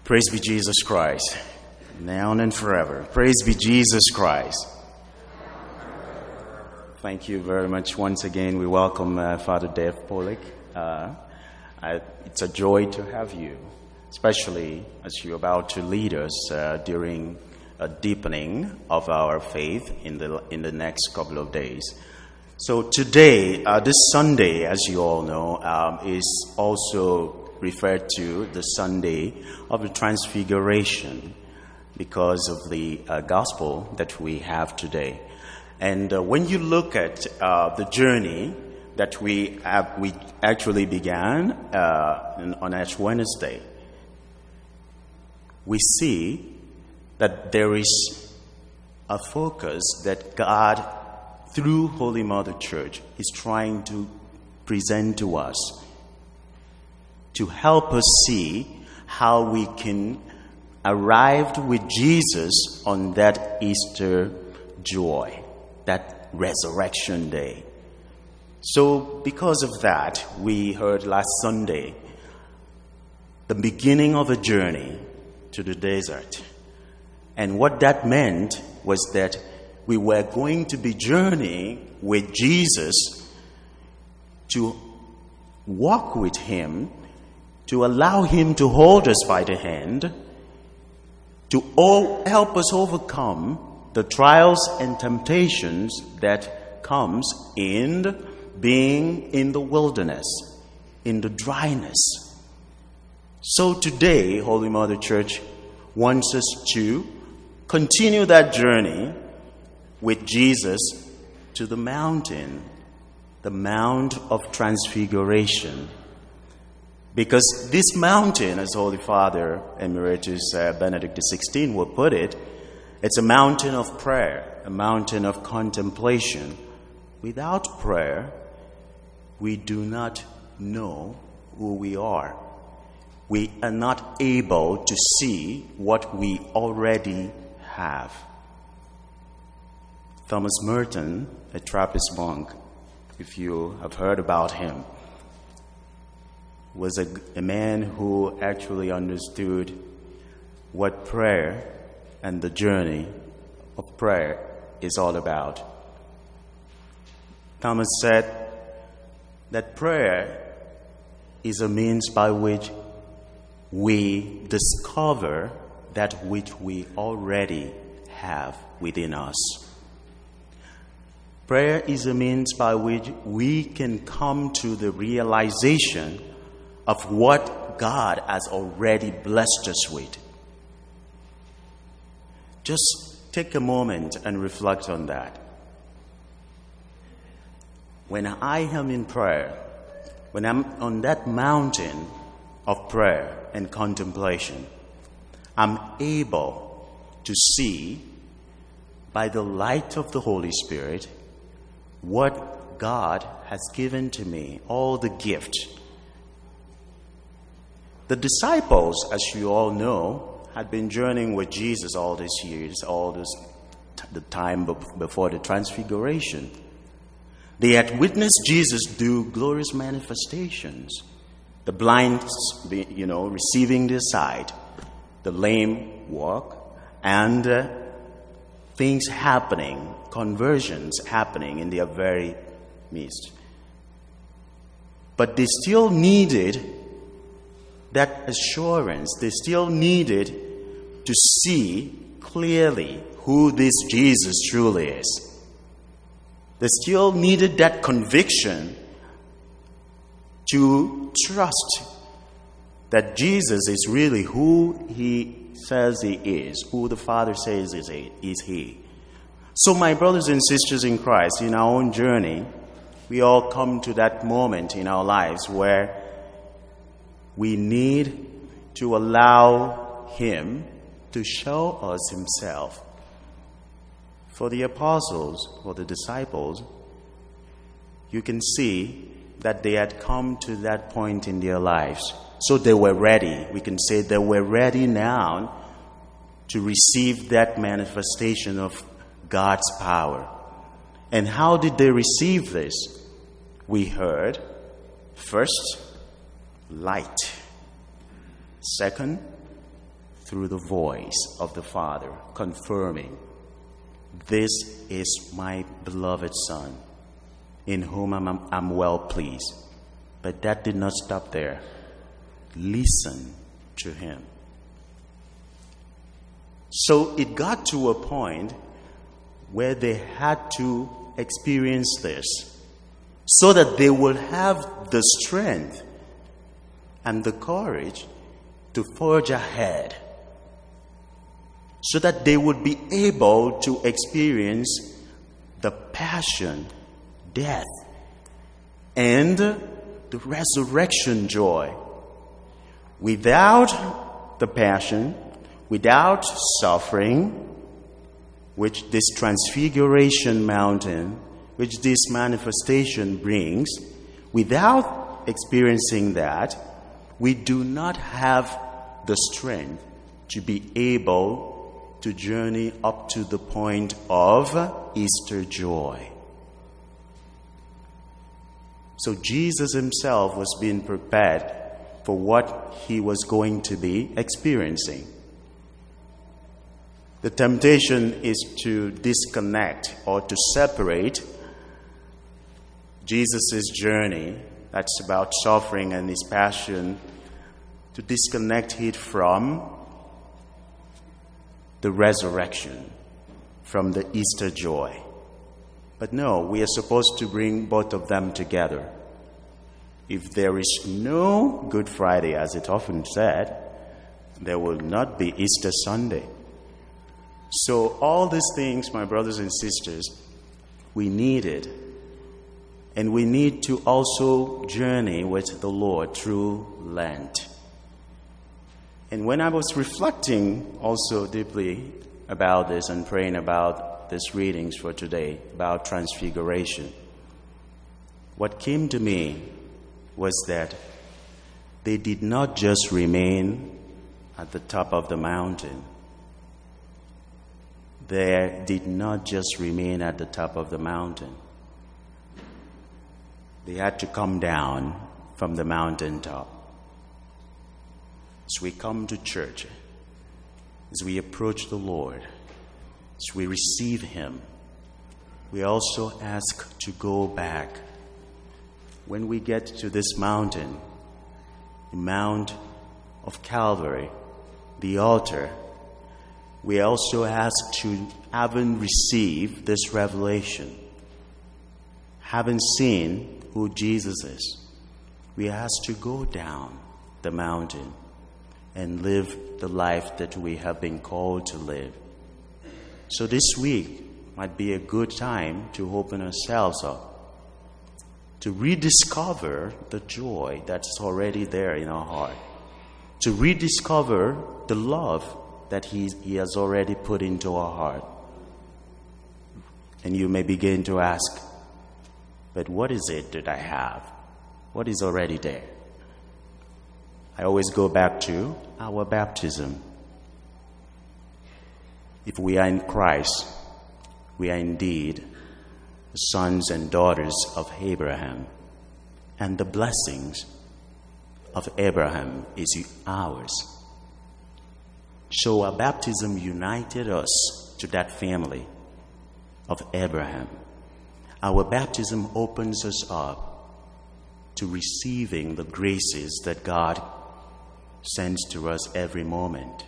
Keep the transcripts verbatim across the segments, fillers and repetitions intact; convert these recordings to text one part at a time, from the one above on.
Praise be Jesus Christ, now and forever. Praise be Jesus Christ. Thank you very much. Once again, we welcome uh, Father Dave Pollock. Uh, I, it's a joy to have you, especially as you're about to lead us uh, during a deepening of our faith in the in the next couple of days. So today, uh, this Sunday, as you all know, um, is also referred to the Sunday of the Transfiguration because of the uh, gospel that we have today. And uh, when you look at uh, the journey that we have, we actually began uh, on Ash Wednesday, we see that there is a focus that God, through Holy Mother Church, is trying to present to us to help us see how we can arrive with Jesus on that Easter joy, that resurrection day. So because of that, we heard last Sunday the beginning of a journey to the desert. And what that meant was that we were going to be journeying with Jesus, to walk with him, to allow him to hold us by the hand, to all help us overcome the trials and temptations that comes in being in the wilderness, in the dryness. So today, Holy Mother Church wants us to continue that journey with Jesus to the mountain, the Mount of Transfiguration. Because this mountain, as Holy Father Emeritus uh, Benedict the sixteenth would put it, it's a mountain of prayer, a mountain of contemplation. Without prayer, we do not know who we are. We are not able to see what we already have. Thomas Merton, a Trappist monk, if you have heard about him, was a, a man who actually understood what prayer and the journey of prayer is all about. Thomas said that prayer is a means by which we discover that which we already have within us. Prayer is a means by which we can come to the realization of what God has already blessed us with. Just take a moment and reflect on that. When I am in prayer, when I'm on that mountain of prayer and contemplation, I'm able to see by the light of the Holy Spirit what God has given to me, all the gifts. The disciples, as you all know, had been journeying with Jesus all these years, all this the time before the Transfiguration. They had witnessed Jesus do glorious manifestations. The blind, you know, receiving their sight, the lame walk, and uh, things happening, conversions happening in their very midst. But they still needed that assurance. They still needed to see clearly who this Jesus truly is. They still needed that conviction to trust that Jesus is really who he says he is, who the Father says is he. So my brothers and sisters in Christ, in our own journey, we all come to that moment in our lives where we need to allow him to show us himself. For the apostles or the disciples, you can see that they had come to that point in their lives. So they were ready. We can say they were ready now to receive that manifestation of God's power. And how did they receive this? We heard, first, light. Second, through the voice of the Father, confirming, "This is my beloved Son, in whom I'm, I'm well pleased." But that did not stop there. Listen to him. So it got to a point where they had to experience this so that they will have the strength and the courage to forge ahead, so that they would be able to experience the passion, death, and the resurrection joy. Without the passion, without suffering, which this transfiguration mountain, which this manifestation brings, without experiencing that, we do not have the strength to be able to journey up to the point of Easter joy. So Jesus himself was being prepared for what he was going to be experiencing. The temptation is to disconnect or to separate Jesus' journey, that's about suffering and his passion, to disconnect it from the resurrection, from the Easter joy. But no, we are supposed to bring both of them together. If there is no Good Friday, as it often said, there will not be Easter Sunday. So all these things, my brothers and sisters, we need it. And we need to also journey with the Lord through Lent. And when I was reflecting also deeply about this and praying about these readings for today, about transfiguration, what came to me was that they did not just remain at the top of the mountain. They did not just remain at the top of the mountain. They had to come down from the mountaintop. As we come to church, as we approach the Lord, as we receive him, we also ask to go back. When we get to this mountain, the Mount of Calvary, the altar, we also ask to, having received this revelation, having seen who Jesus is, we ask to go down the mountain and live the life that we have been called to live. So this week might be a good time to open ourselves up, to rediscover the joy that's already there in our heart, to rediscover the love that he, he has already put into our heart. And you may begin to ask, but what is it that I have? What is already there? I always go back to our baptism. If we are in Christ, we are indeed the sons and daughters of Abraham, and the blessings of Abraham is ours. So our baptism united us to that family of Abraham. Our baptism opens us up to receiving the graces that God sends to us every moment.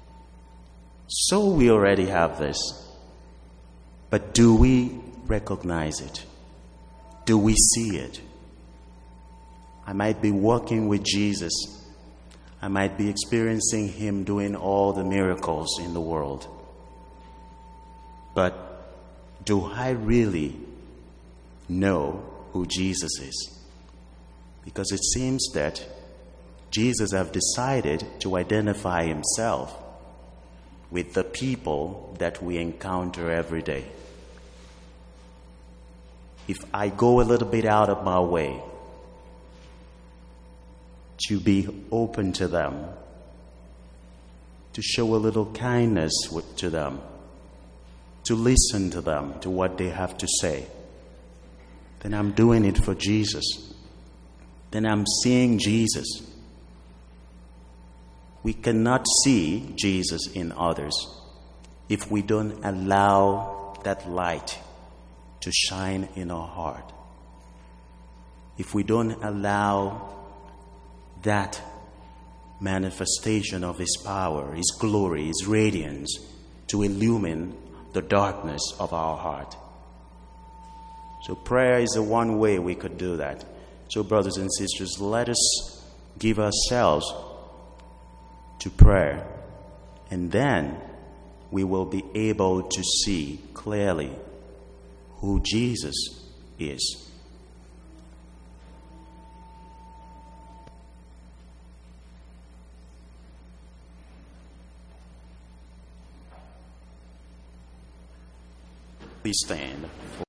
So we already have this. But do we recognize it? Do we see it? I might be walking with Jesus. I might be experiencing him doing all the miracles in the world. But do I really know who Jesus is? Because it seems that Jesus has decided to identify himself with the people that we encounter every day. If I go a little bit out of my way to be open to them, to show a little kindness to them, to listen to them, to what they have to say, then I'm doing it for Jesus. Then I'm seeing Jesus. We cannot see Jesus in others if we don't allow that light to shine in our heart. If we don't allow that manifestation of His power, His glory, His radiance to illumine the darkness of our heart. So prayer is the one way we could do that. So brothers and sisters, let us give ourselves to prayer, and then we will be able to see clearly who Jesus is. Please stand.